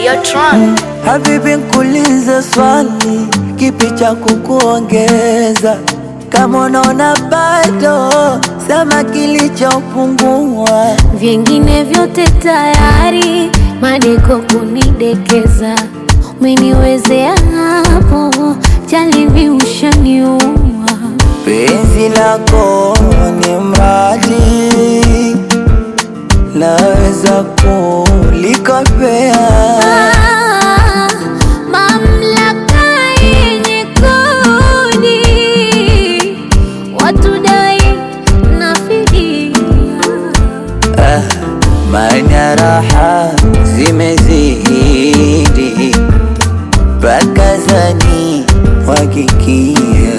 Videotron. Habibi, nkuulize swali, kipi cha kukuongeza? Kama unaona bado, sema kilichopungua. Vingine vyote tayari, madeko kunidekeza. Umeniwezea hapo, jalibi ushaniua. Penzi lako ni mradi, naweza kulikopea. Mamlaka yenye kodi, watu dai na fidia. Maana raha zimezidi, pakazani wakikia.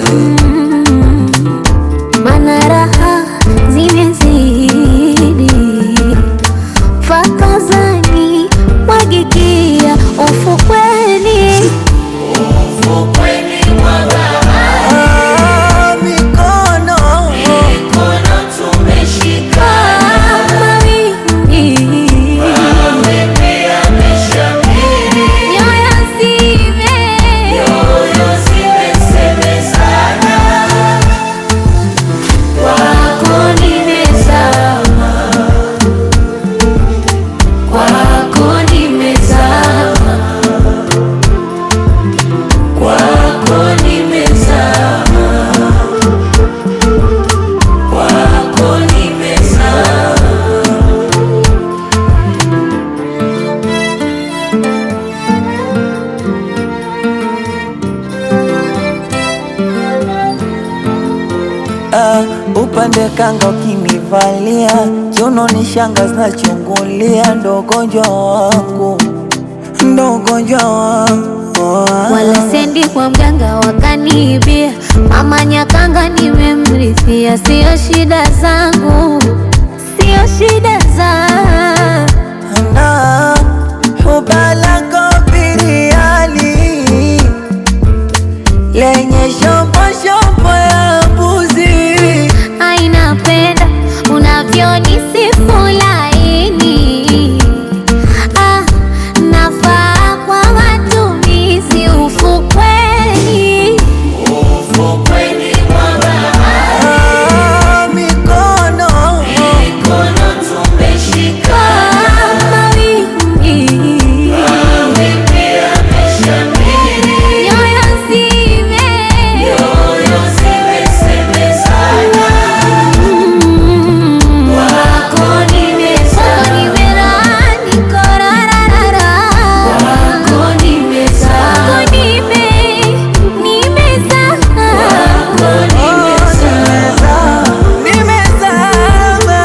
Mana raha zimezidi, fakazani wagigia. Ufukweni mwa bahari, mikono tumeshika. Mawimbi yameshamiri, nyoyo zimesemezana. Kwako nimezama, kwako nimezama, kwako nimezama, kwako nimezama. Upande kanga ukinivalia, kiuno ni shanga zinachungulia. Ndo ugonjwa wangu, ndo ugonjwa wangu. Wala sendi kwa mganga wakaniibia, mama Nyakanga nimemrithia. Sio shida zangu, sio shida zangu. Na huba lako biriani, lenye shombo shombo ya mbuzi. Ainapenda unavyonisifu laini. Nafaa kwa matumizi. Ufukweni mwa bahari, mikono tumeshika. Mawimbi yameshamiri, nyoyo zimesemezana. Kwako nimezama, niko rararara. Kwako nimezama, nimezama. Kwako Nimezama,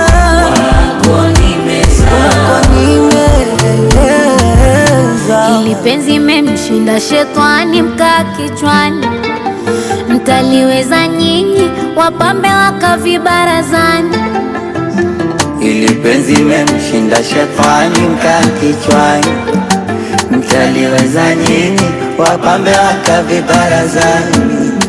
ili penzi memshinda shetani, mkaa kichwani. Mtaliweza nyinyi, wapambe wakavibarazani. ili penzi memshinda shetani, mkaa kichwani. Mtaliweza nyinyi, wapambe wakavibarazani.